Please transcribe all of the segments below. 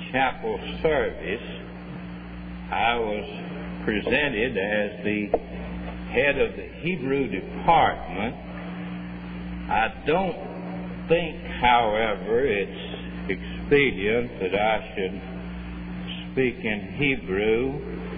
chapel service, I was presented as the head of the Hebrew department. I don't think, however, it's expedient that I should speak in Hebrew.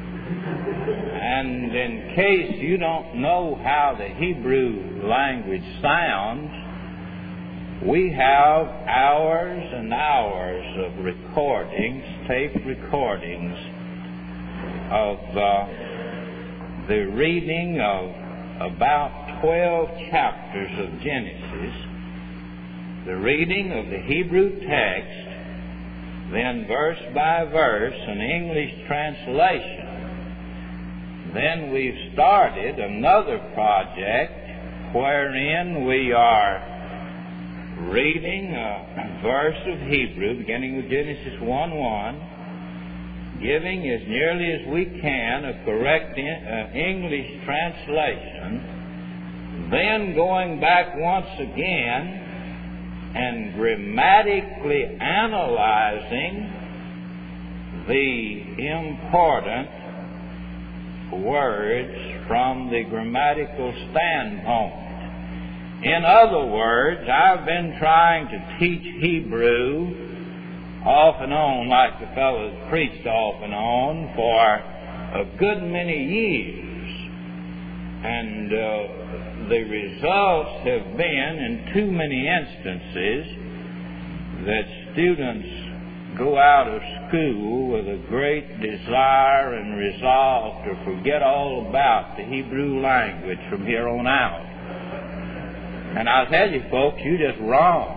And in case you don't know how the Hebrew language sounds, we have hours and hours of recordings, tape recordings, of the reading of about 12 chapters of Genesis, the reading of the Hebrew text, then verse by verse an English translation. Then we've started another project wherein we are reading a verse of Hebrew, beginning with Genesis 1:1, giving as nearly as we can a correct English translation, then going back once again and grammatically analyzing the important words from the grammatical standpoint. In other words, I've been trying to teach Hebrew off and on, like the fellows preached off and on, for a good many years. And the results have been, in too many instances, that students go out of school with a great desire and resolve to forget all about the Hebrew language from here on out. And I'll tell you folks, you're just wrong.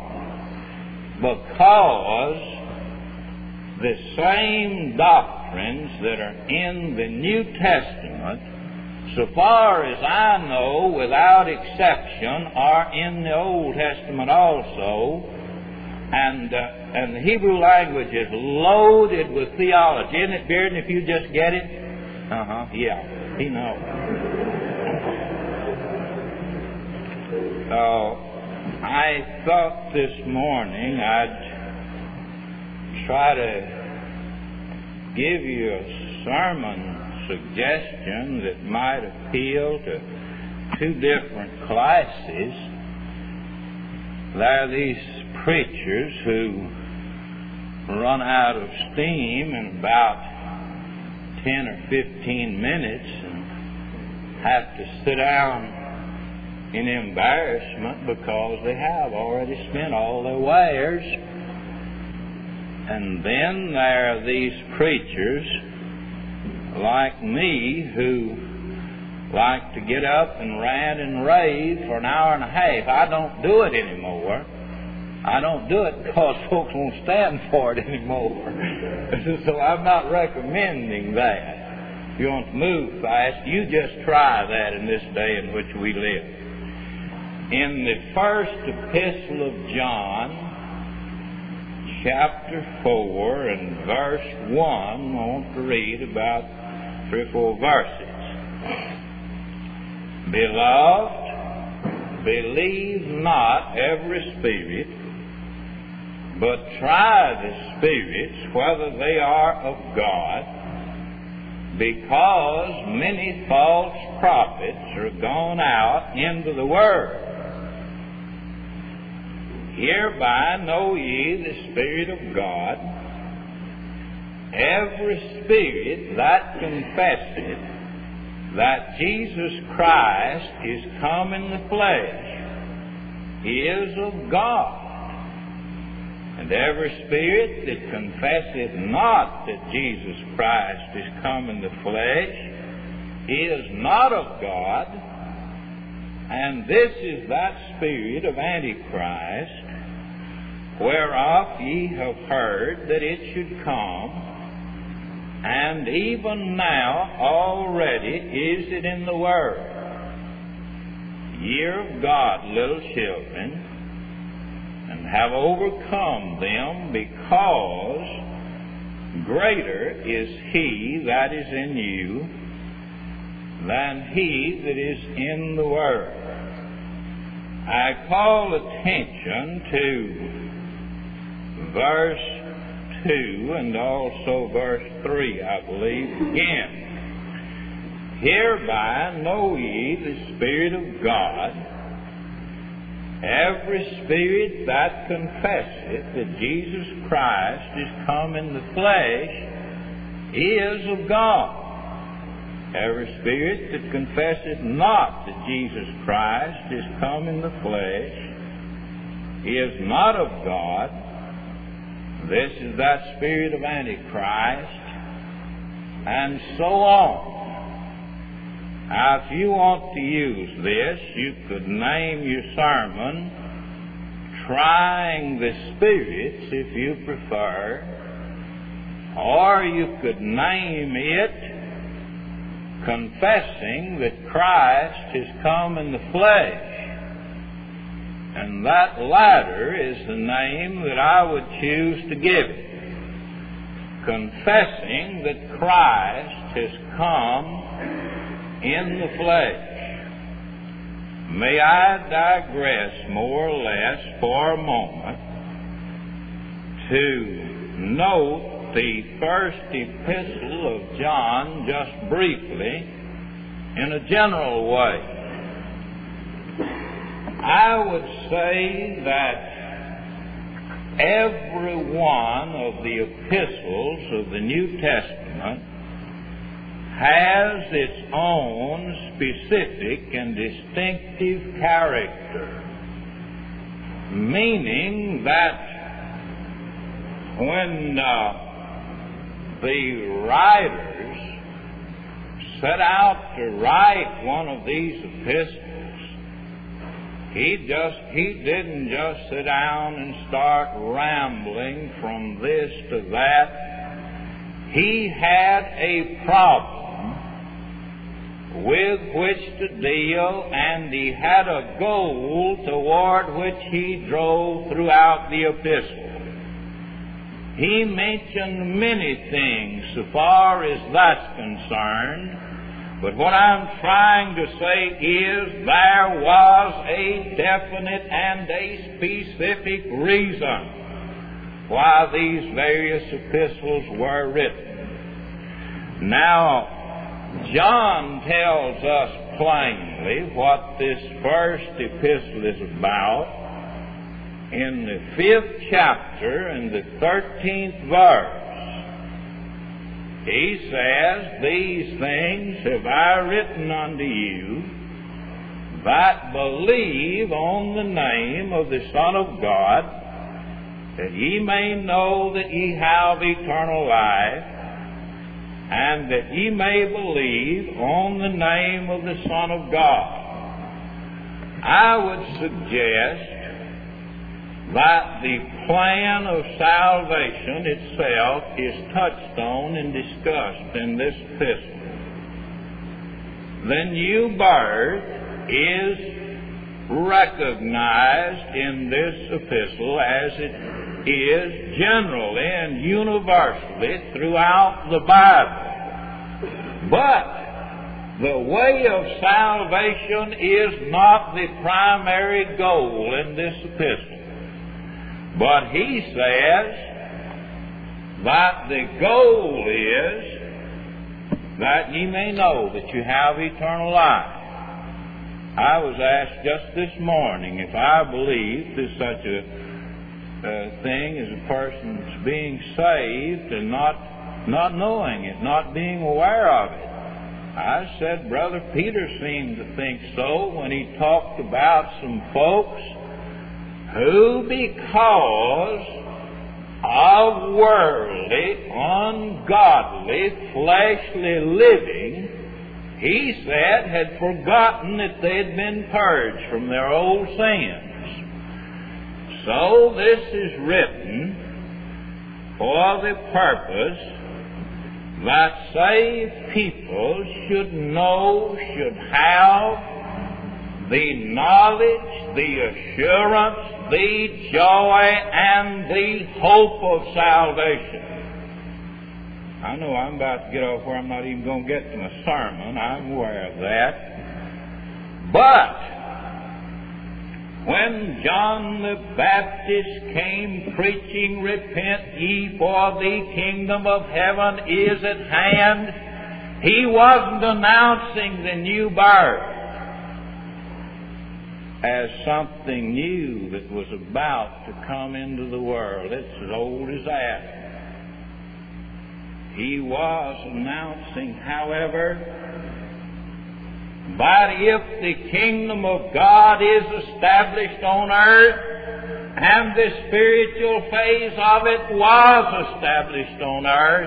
Because the same doctrines that are in the New Testament, so far as I know, without exception, are in the Old Testament also. And the Hebrew language is loaded with theology. Isn't it, Bearden, if you just get it? Yeah, he knows. So I thought this morning I'd try to give you a sermon suggestion that might appeal to two different classes. There are these preachers who run out of steam in about 10 or 15 minutes and have to sit down in embarrassment because they have already spent all their wares. And then there are these preachers like me who like to get up and rant and rave for an hour and a half. I don't do it anymore. I don't do it because folks won't stand for it anymore. So I'm not recommending that. If you want to move fast, you just try that in this day in which we live. In the first epistle of John, chapter 4 and verse 1, I want to read about 3 or 4 verses. Beloved, believe not every spirit, but try the spirits whether they are of God, because many false prophets are gone out into the world. Hereby know ye the Spirit of God. Every spirit that confesseth that Jesus Christ is come in the flesh is of God. And every spirit that confesseth not that Jesus Christ is come in the flesh is not of God. And this is that spirit of Antichrist, whereof ye have heard that it should come, and even now already is it in the world. Ye are of God, little children, and have overcome them, because greater is he that is in you than he that is in the world. I call attention to verse 2 and also verse 3, I believe, again. Hereby know ye the Spirit of God. Every spirit that confesseth that Jesus Christ is come in the flesh is of God. Every spirit that confesseth not that Jesus Christ is come in the flesh is not of God. This is that spirit of Antichrist, and so on. Now, if you want to use this, you could name your sermon Trying the Spirits, if you prefer, or you could name it Confessing that Christ has come in the flesh. And that latter is the name that I would choose to give it. Confessing that Christ has come in the flesh. May I digress more or less for a moment to note the first epistle of John just briefly in a general way. I would say that every one of the epistles of the New Testament has its own specific and distinctive character, meaning that when the writers set out to write one of these epistles, he didn't just sit down and start rambling from this to that. He had a problem with which to deal, and he had a goal toward which he drove throughout the epistle. He mentioned many things so far as that's concerned, but what I'm trying to say is there was a definite and a specific reason why these various epistles were written. Now, John tells us plainly what this first epistle is about in the 5th chapter and the 13th verse. He says, "These things have I written unto you that believe on the name of the Son of God, that ye may know that ye have eternal life, and that ye may believe on the name of the Son of God." I would suggest that the plan of salvation itself is touched on and discussed in this epistle. The new birth is recognized in this epistle as it is generally and universally throughout the Bible. But the way of salvation is not the primary goal in this epistle. But he says that the goal is that ye may know that you have eternal life. I was asked just this morning if I believed there's such a thing as a person's being saved and not knowing it, not being aware of it. I said Brother Peter seemed to think so when he talked about some folks who, because of worldly, ungodly, fleshly living, he said had forgotten that they had been purged from their old sins. So this is written for the purpose that saved people should know, should have the knowledge, the assurance, the joy, and the hope of salvation. I know I'm about to get off where I'm not even going to get to my sermon. I'm aware of that. But When John the Baptist came preaching, "Repent ye, for the kingdom of heaven is at hand," he wasn't announcing the new birth as something new that was about to come into the world. It's as old as that. He was announcing, however, that if the kingdom of God is established on earth, and the spiritual phase of it was established on earth,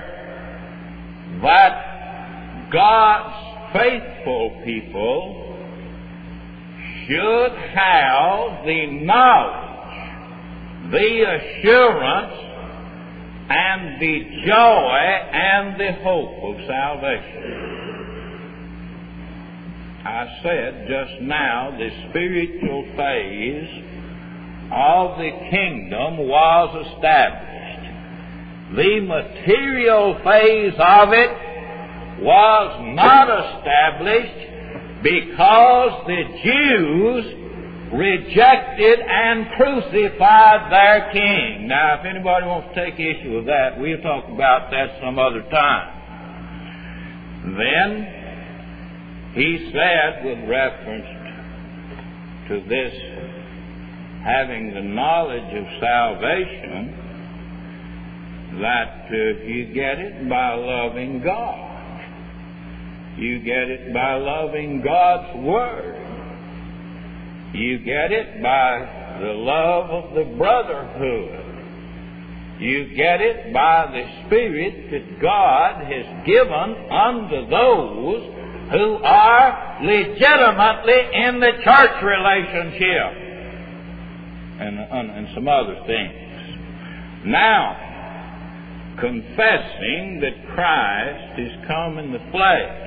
that God's faithful people should have the knowledge, the assurance, and the joy and the hope of salvation. I said just now the spiritual phase of the kingdom was established. The material phase of it was not established because the Jews rejected and crucified their king. Now, if anybody wants to take issue with that, we'll talk about that some other time. Then he said, with reference to this having the knowledge of salvation, that you get it by loving God. You get it by loving God's Word. You get it by the love of the brotherhood. You get it by the Spirit that God has given unto those who are legitimately in the church relationship, and some other things. Now, confessing that Christ is come in the flesh,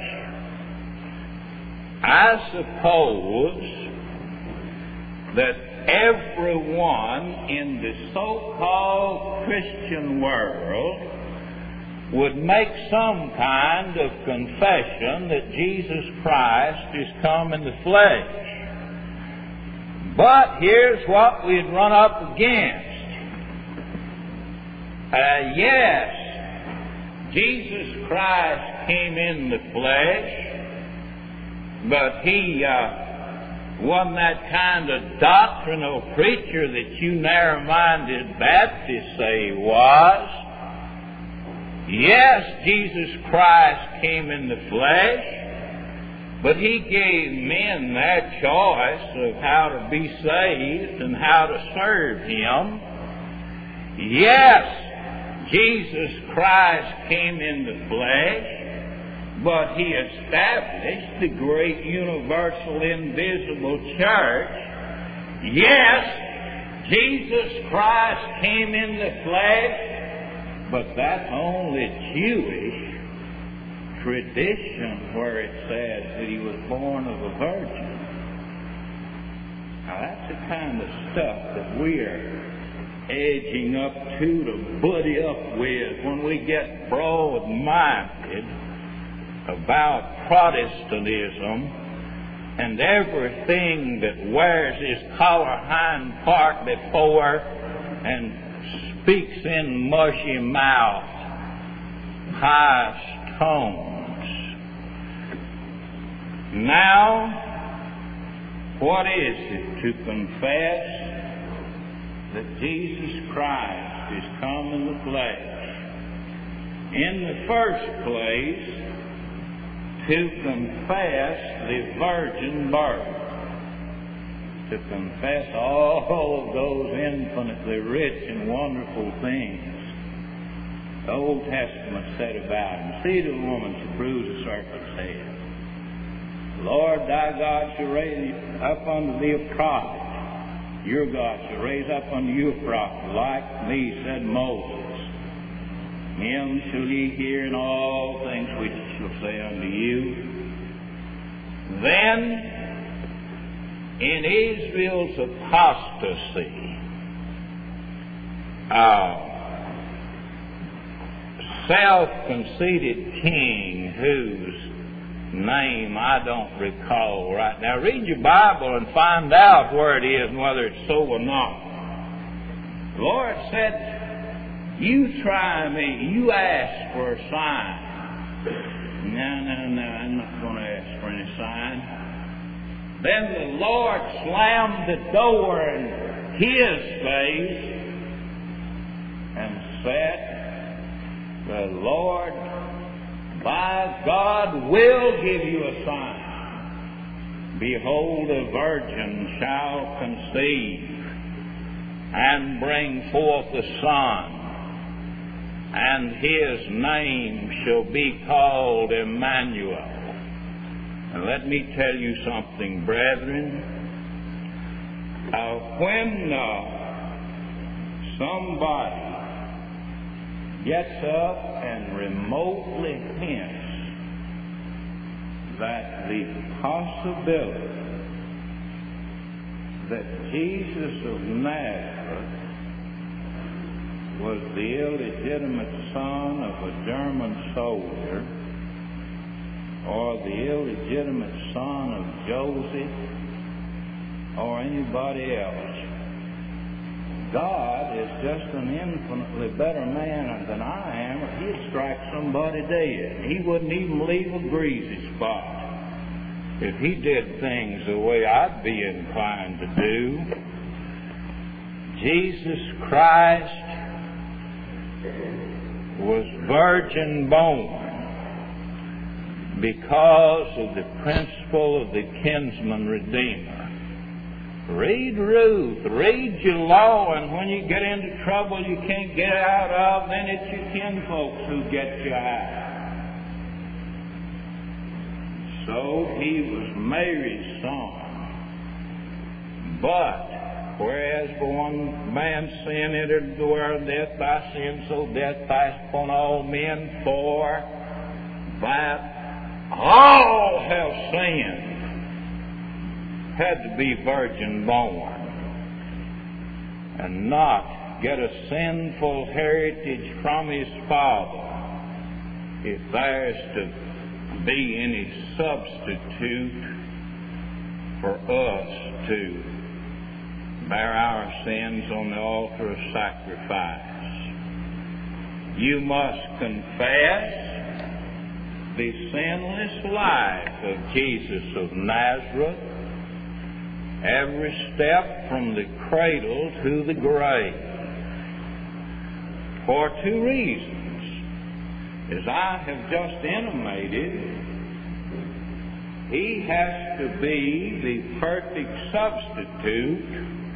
I suppose that everyone in the so-called Christian world would make some kind of confession that Jesus Christ is come in the flesh. But here's what we'd run up against. Yes, Jesus Christ came in the flesh, but He wasn't that kind of doctrinal preacher that you narrow-minded Baptists say He was. Yes, Jesus Christ came in the flesh, but He gave men their choice of how to be saved and how to serve Him. Yes, Jesus Christ came in the flesh, but He established the great universal invisible church. Yes, Jesus Christ came in the flesh, but that's only Jewish tradition where it says that He was born of a virgin. Now that's the kind of stuff that we are edging up to buddy up with when we get broad-minded about Protestantism and everything that wears his collar hind part before and speaks in mushy mouth, high tones. Now, what is it to confess that Jesus Christ is come in the flesh? In the first place, to confess the virgin birth, to confess all of those infinitely rich and wonderful things the Old Testament said about Him. See the woman to bruise the serpent's head. Lord thy God shall raise up unto thee a prophet. Your God shall raise up unto you a prophet like me, said Moses. Him shall ye hear in all things which he shall say unto you. Then, in Israel's apostasy, self-conceited king whose name I don't recall right now. Read your Bible and find out where it is and whether it's so or not. The Lord said, you try me, you ask for a sign. No, I'm not going to ask for any sign. Then the Lord slammed the door in His face and said, the Lord, by God, will give you a sign. Behold, a virgin shall conceive and bring forth a son, and his name shall be called Emmanuel. And let me tell you something, brethren. When somebody gets up and remotely hints that the possibility that Jesus of Nazareth was the illegitimate son of a German soldier, or the illegitimate son of Joseph, or anybody else, God is just an infinitely better man than I am, or He'd strike somebody dead. He wouldn't even leave a greasy spot if He did things the way I'd be inclined to do. Jesus Christ was virgin born because of the principle of the kinsman redeemer. Read Ruth, read your law, and when you get into trouble you can't get out of, then it's your kinfolks who get you out. So He was Mary's son. But whereas for one man's sin entered the world, death by sin, so death passed upon all men, for that all have sinned, had to be virgin born and not get a sinful heritage from his father if there's to be any substitute for us to bear our sins on the altar of sacrifice. You must confess the sinless life of Jesus of Nazareth every step from the cradle to the grave, for two reasons. As I have just intimated, He has to be the perfect substitute,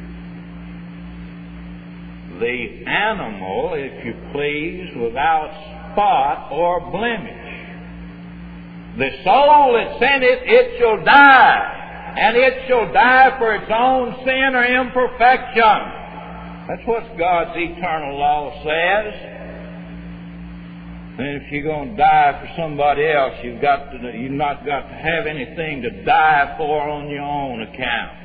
the animal, if you please, without spot or blemish. The soul that's in it, it shall die. And it shall die for its own sin or imperfection. That's what God's eternal law says. And if you're going to die for somebody else, you've not got to have anything to die for on your own account.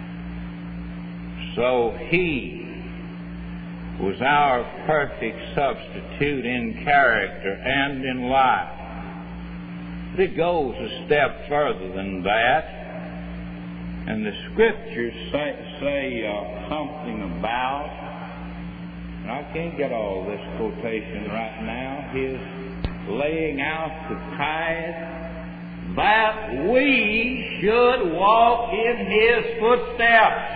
So He was our perfect substitute in character and in life. But it goes a step further than that. And the Scriptures say something about, and I can't get all this quotation right now, His laying out the tithe, that we should walk in His footsteps.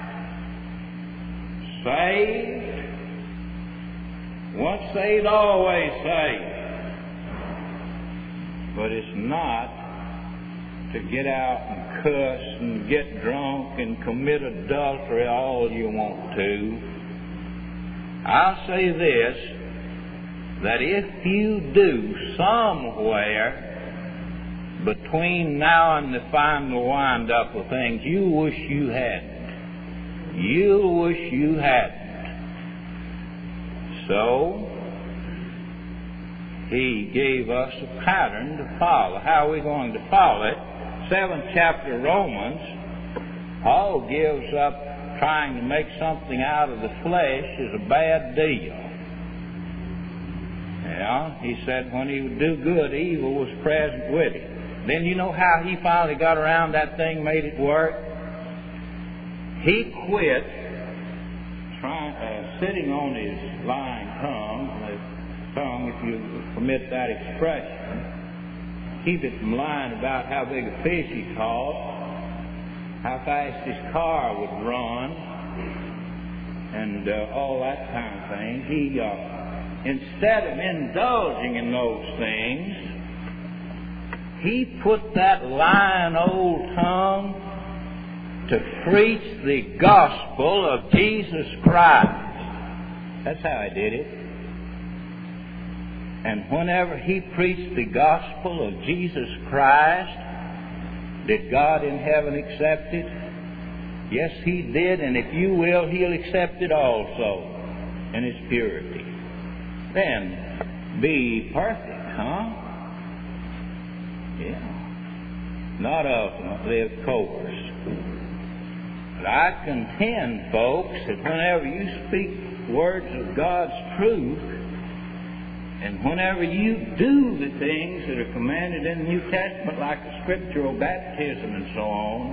Saved, once saved, always saved. But it's not to get out and cuss and get drunk and commit adultery all you want to. I'll say this, that if you do somewhere between now and the final wind-up of things, you wish you hadn't. You'll wish you hadn't. So, He gave us a pattern to follow. How are we going to follow it? 7th chapter of Romans, Paul gives up trying to make something out of the flesh is a bad deal. Yeah, he said when he would do good, evil was present with him. Then you know how he finally got around that thing, made it work? He quit sitting on his lying tongue, if you permit that expression, keep it from lying about how big a fish he caught, how fast his car would run, and all that kind of thing. He, instead of indulging in those things, he put that lying old tongue to preach the gospel of Jesus Christ. That's how he did it. And whenever he preached the gospel of Jesus Christ, did God in heaven accept it? Yes, he did, and if you will, he'll accept it also in its purity. Then, be perfect, huh? Yeah. Not ultimately, of course. But I contend, folks, that whenever you speak words of God's truth, and whenever you do the things that are commanded in the New Testament, like the scriptural baptism and so on,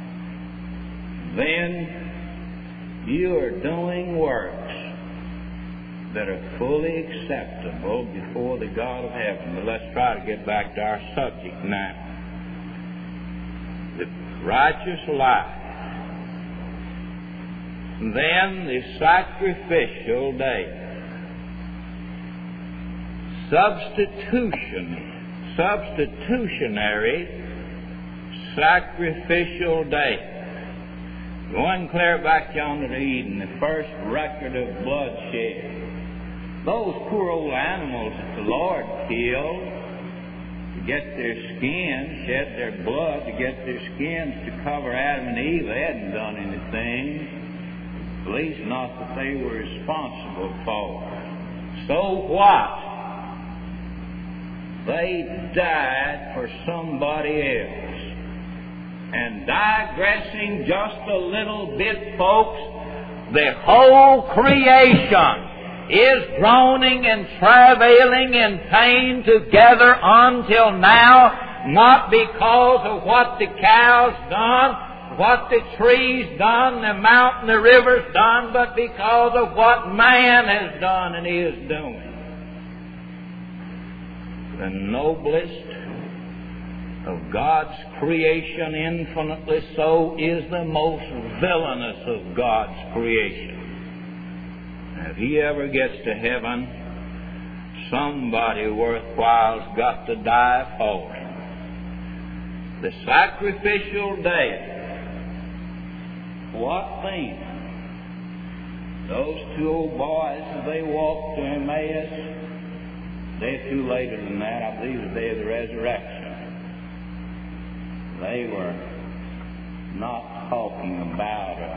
then you are doing works that are fully acceptable before the God of heaven. But let's try to get back to our subject now. The righteous life. Then the sacrificial day. Substitutionary sacrificial day. Going clear back yonder to Eden, the first record of bloodshed. Those poor old animals that the Lord killed to get their skins, shed their blood to get their skins to cover Adam and Eve, they hadn't done anything. At least not that they were responsible for. So what? They died for somebody else. And digressing just a little bit, folks, the whole creation is groaning and travailing in pain together until now, not because of what the cow's done, what the tree's done, the mountain, the river's done, but because of what man has done and is doing. The noblest of God's creation, infinitely so, is the most villainous of God's creation. If he ever gets to heaven, somebody worthwhile's got to die for him. The sacrificial day. What then? Those two old boys, as they walked to Emmaus, day too later than that, I believe the day of the resurrection. They were not talking about a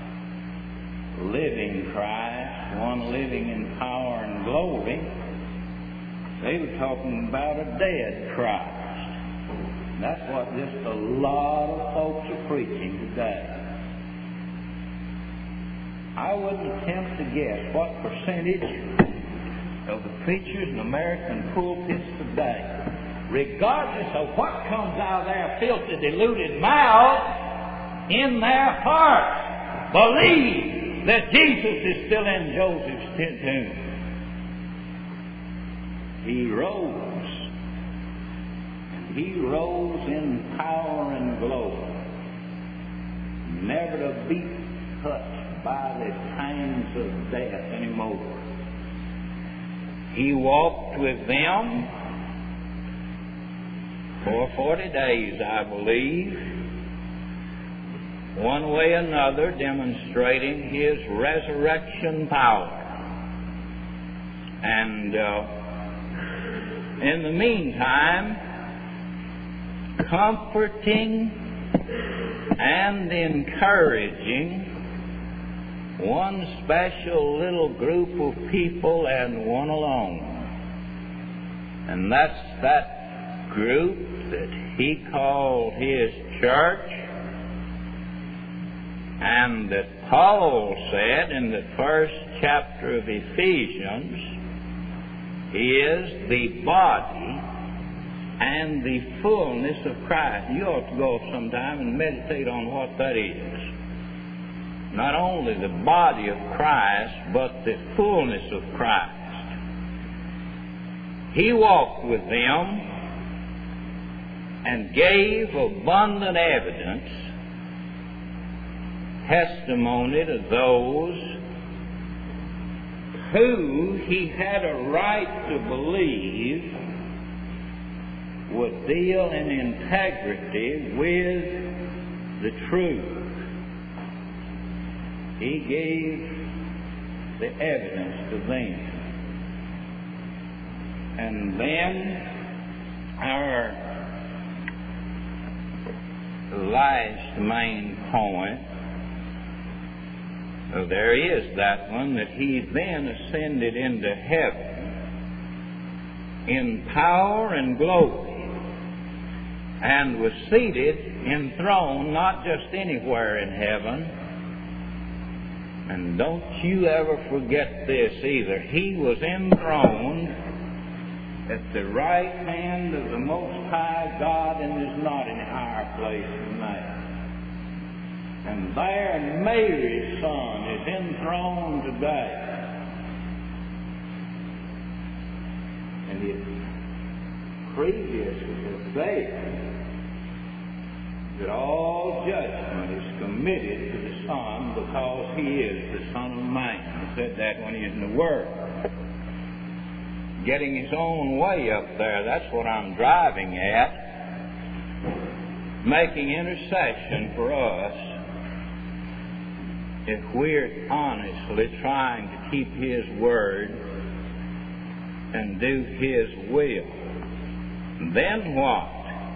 living Christ, one living in power and glory. They were talking about a dead Christ. That's what just a lot of folks are preaching today. I wouldn't attempt to guess what percentage of the preachers in American pulpits today, regardless of what comes out of their filthy, deluded mouths, in their hearts believe that Jesus is still in Joseph's tomb. He rose. And he rose in power and glory, never to be touched by the pangs of death anymore. He walked with them for 40 days, I believe, one way or another, demonstrating his resurrection power. And in the meantime, comforting and encouraging one special little group of people and one alone. And that's that group that he called his church, and that Paul said in the first chapter of Ephesians is the body and the fullness of Christ. You ought to go sometime and meditate on what that is. Not only the body of Christ, but the fullness of Christ. He walked with them and gave abundant evidence, testimony to those who he had a right to believe would deal in integrity with the truth. He gave the evidence to them. And then our last main point, there is that one, that he then ascended into heaven in power and glory, and was seated, enthroned, not just anywhere in heaven. And don't you ever forget this either. He was enthroned at the right hand of the Most High God, and there's not any higher place than that. And there Mary's Son is enthroned today. And it's previous to there that all judgment is committed to the Son, because he is the Son of Man. He said that when he was in the world. Getting his own way up there, that's what I'm driving at. Making intercession for us if we're honestly trying to keep his word and do his will. Then what?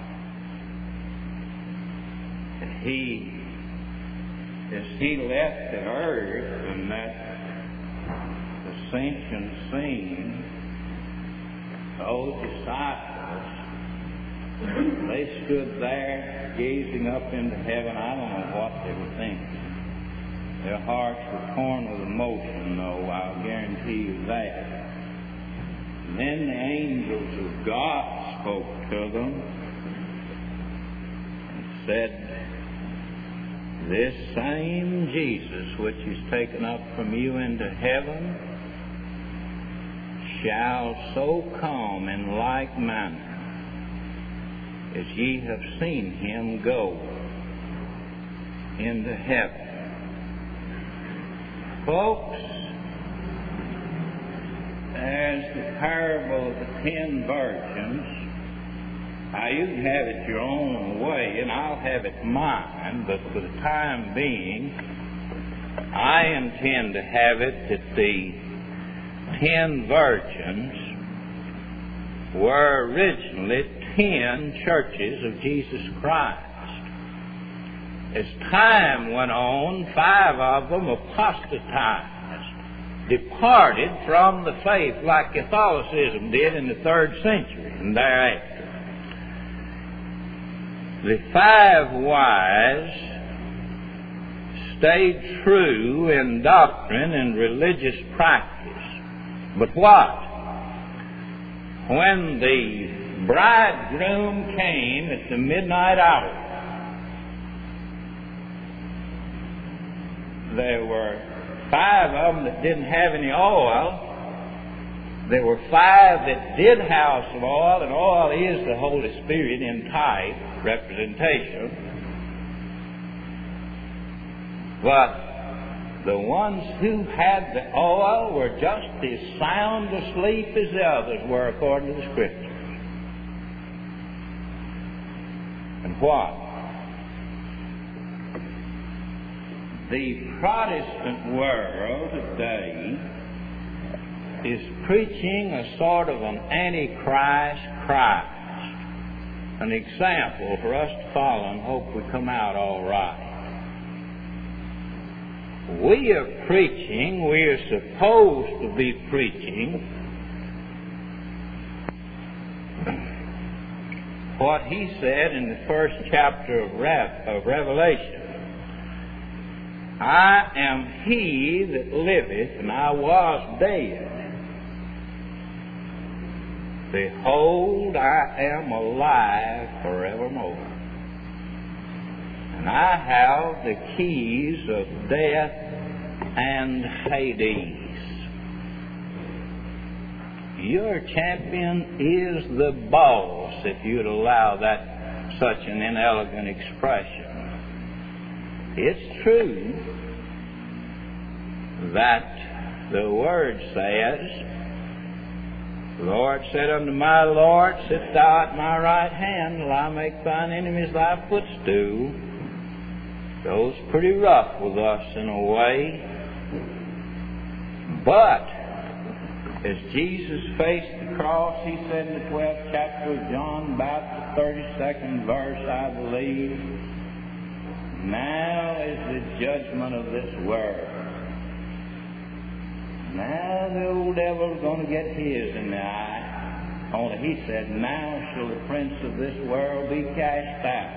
As he left the earth in that ascension scene, those disciples, they stood there gazing up into heaven. I don't know what they were thinking. Their hearts were torn with emotion, though, I'll guarantee you that. And then the angels of God spoke to them and said, "This same Jesus which is taken up from you into heaven shall so come in like manner as ye have seen him go into heaven." Folks, there's the parable of the 10 virgins. Now, you can have it your own way, and I'll have it mine, but for the time being, I intend to have it that the 10 virgins were originally 10 churches of Jesus Christ. As time went on, 5 of them apostatized, departed from the faith like Catholicism did in the 3rd century and thereafter. The 5 wise stayed true in doctrine and religious practice. But what? When the bridegroom came at the midnight hour, there were 5 of them that didn't have any oil. There were 5 that did have some oil, and oil is the Holy Spirit in type, representation. But the ones who had the oil were just as sound asleep as the others were, according to the Scriptures. And what? The Protestant world today is preaching a sort of an Antichrist Christ, an example for us to follow and hope we come out all right. We are preaching, we are supposed to be preaching what he said in the 1st chapter of Revelation. I am he that liveth, and I was dead. Behold, I am alive forevermore, and I have the keys of death and Hades. Your champion is the boss, if you'd allow that such an inelegant expression. It's true that the Word says, the Lord said unto my Lord, sit thou at my right hand till I make thine enemies thy footstool. Goes pretty rough with us in a way. But as Jesus faced the cross, he said in the 12th chapter of John, about the 32nd verse, I believe, now is the judgment of this world. Now the old devil's going to get his in the eye. Only he said, now shall the prince of this world be cast out.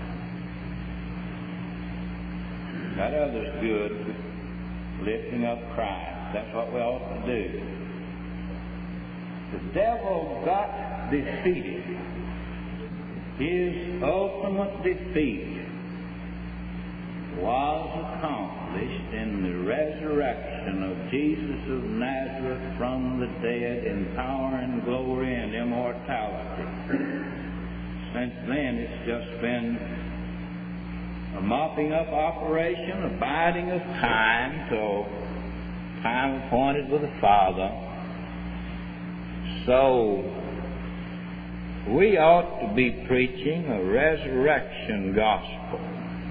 That other's good, lifting up Christ. That's what we ought to do. The devil got defeated. His ultimate defeat was accomplished in the resurrection of Jesus of Nazareth from the dead in power and glory and immortality. Since then, it's just been a mopping up operation, a biding of time till time appointed with the Father. So, we ought to be preaching a resurrection gospel.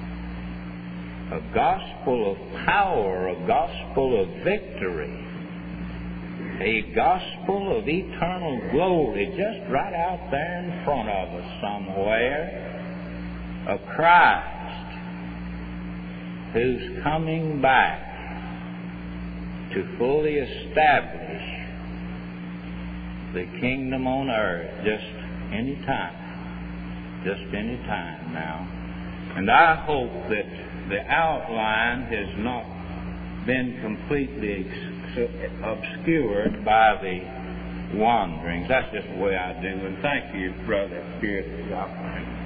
A gospel of power, a gospel of victory, a gospel of eternal glory just right out there in front of us somewhere, of Christ who's coming back to fully establish the kingdom on earth just any time now. And I hope that the outline has not been completely obscured by the wanderings. That's just the way I do. And thank you, Brother Spirit, for the opportunity.